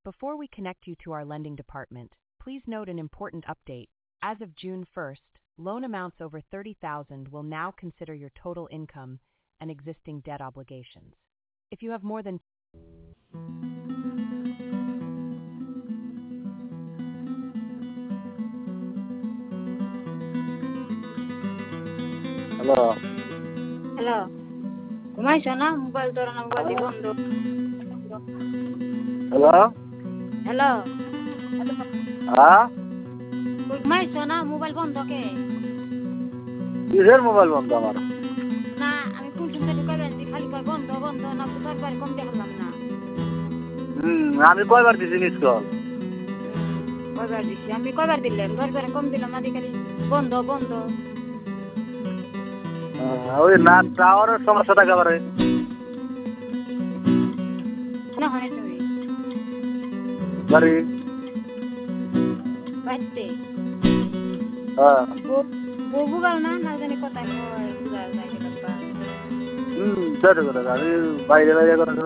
Before we connect you to our lending department, please note an important update. As of June 1st, loan amounts over $30,000 will now consider your total income and existing debt obligations. If you have more than hello. Hello, ঘুমাইছো না? Mobile ধরো না, mobile বন্ধ। Hello. Hello, হ্যাঁ, ঘুমাইছো না? Mobile বন্ধ কে? কিসের mobile বন্ধ আমার? না, আমি কোন শুনতে ঢুকাই আছি, খালি কয় বন্ধ বন্ধ, না তো সরকার কম দেখলাম না। আমি কয়বার দিছি মিস কল? কয়বার দিছি? আমি কয়বার দিলাম? 10 বার কম দিলাম না, খালি বন্ধ বন্ধ। ওই না টাওয়ারের সমস্যা থাকে পারে। না হয় তুমি বাড়ি বাইতে হ্যাঁ। বউ গাল না না জানি কথা কয় বুঝা যায় না। সেটা কথা আমি বাইরে বাইরে করে